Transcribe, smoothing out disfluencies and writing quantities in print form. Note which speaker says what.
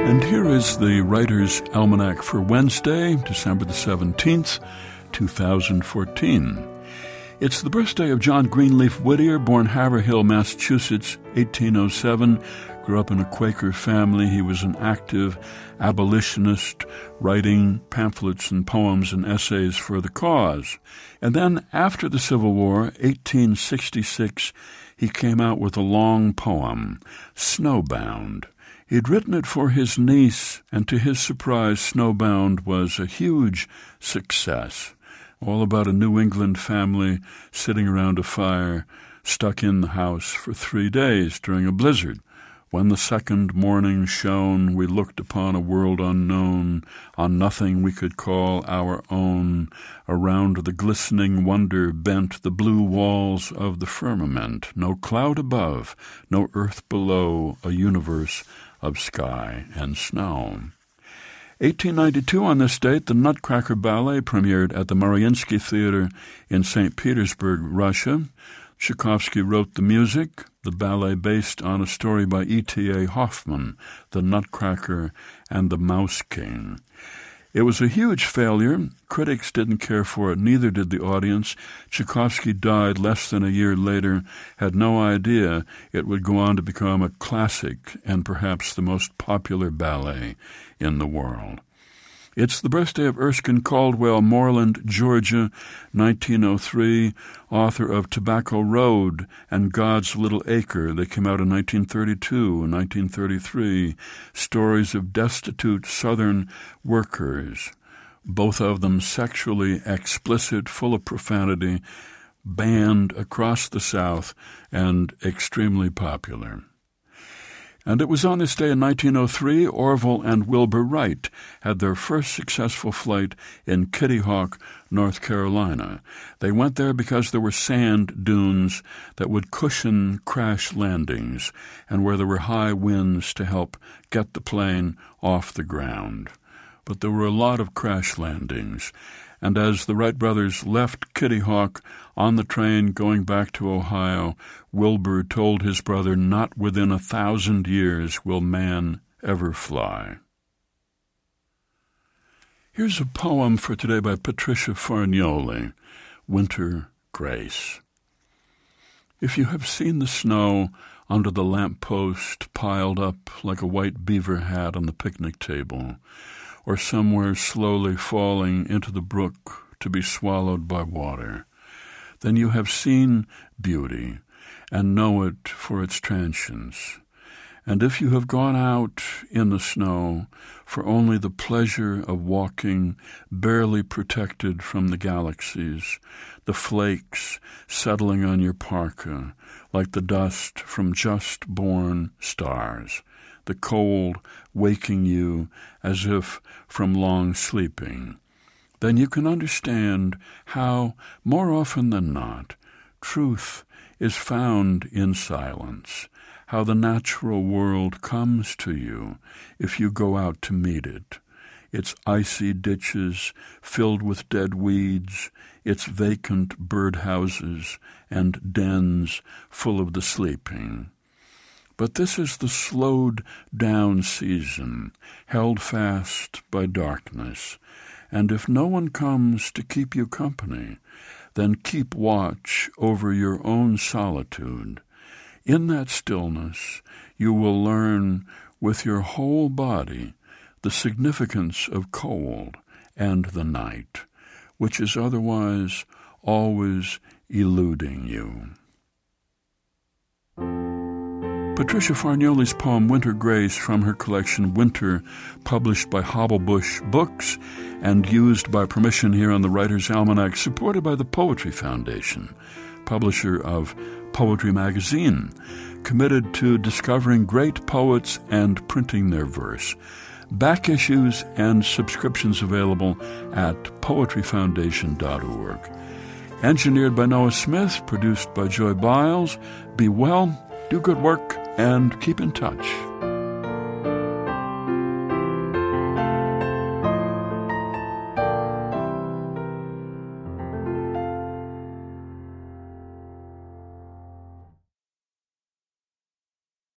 Speaker 1: And here is the Writer's Almanac for Wednesday, December the 17th, 2014. It's the birthday of John Greenleaf Whittier, born Haverhill, Massachusetts, 1807. Grew up in a Quaker family. He was an active abolitionist, writing pamphlets and poems and essays for the cause. And then after the Civil War, 1866, he came out with a long poem, Snowbound. He'd written it for his niece, and to his surprise, Snowbound was a huge success. All about a New England family sitting around a fire, stuck in the house for 3 days during a blizzard. When the second morning shone, we looked upon a world unknown, on nothing we could call our own. Around the glistening wonder bent the blue walls of the firmament, no cloud above, no earth below, a universe of sky and snow. 1892, on this date, the Nutcracker Ballet premiered at the Mariinsky Theater in St. Petersburg, Russia. Tchaikovsky wrote the music, the ballet based on a story by E.T.A. Hoffmann, The Nutcracker and the Mouse King. It was a huge failure. Critics didn't care for it, neither did the audience. Tchaikovsky died less than a year later, had no idea it would go on to become a classic and perhaps the most popular ballet in the world. It's the birthday of Erskine Caldwell, Moreland, Georgia, 1903, author of Tobacco Road and God's Little Acre. They came out in 1932 and 1933, stories of destitute Southern workers, both of them sexually explicit, full of profanity, banned across the South and extremely popular. And it was on this day in 1903, Orville and Wilbur Wright had their first successful flight in Kitty Hawk, North Carolina. They went there because there were sand dunes that would cushion crash landings and where there were high winds to help get the plane off the ground. But there were a lot of crash landings. And as the Wright brothers left Kitty Hawk on the train going back to Ohio, Wilbur told his brother, "Not within 1,000 years will man ever fly." Here's a poem for today by Patricia Fargnoli, Winter Grace. If you have seen the snow under the lamp-post piled up like a white beaver hat on the picnic table, or somewhere slowly falling into the brook to be swallowed by water, then you have seen beauty and know it for its transience. And if you have gone out in the snow for only the pleasure of walking barely protected from the galaxies, the flakes settling on your parka like the dust from just-born stars, the cold waking you as if from long sleeping, then you can understand how, more often than not, truth is found in silence, how the natural world comes to you if you go out to meet it, its icy ditches filled with dead weeds, its vacant birdhouses and dens full of the sleeping. But this is the slowed-down season, held fast by darkness, and if no one comes to keep you company, then keep watch over your own solitude. In that stillness, you will learn with your whole body the significance of cold and the night, which is otherwise always eluding you. Patricia Fargnoli's poem Winter Grace from her collection Winter, published by Hobblebush Books and used by permission here on the Writer's Almanac, supported by the Poetry Foundation, publisher of Poetry Magazine, committed to discovering great poets and printing their verse. Back issues and subscriptions available at poetryfoundation.org. Engineered by Noah Smith, produced by Joy Biles. Be well, do good work, and keep in touch.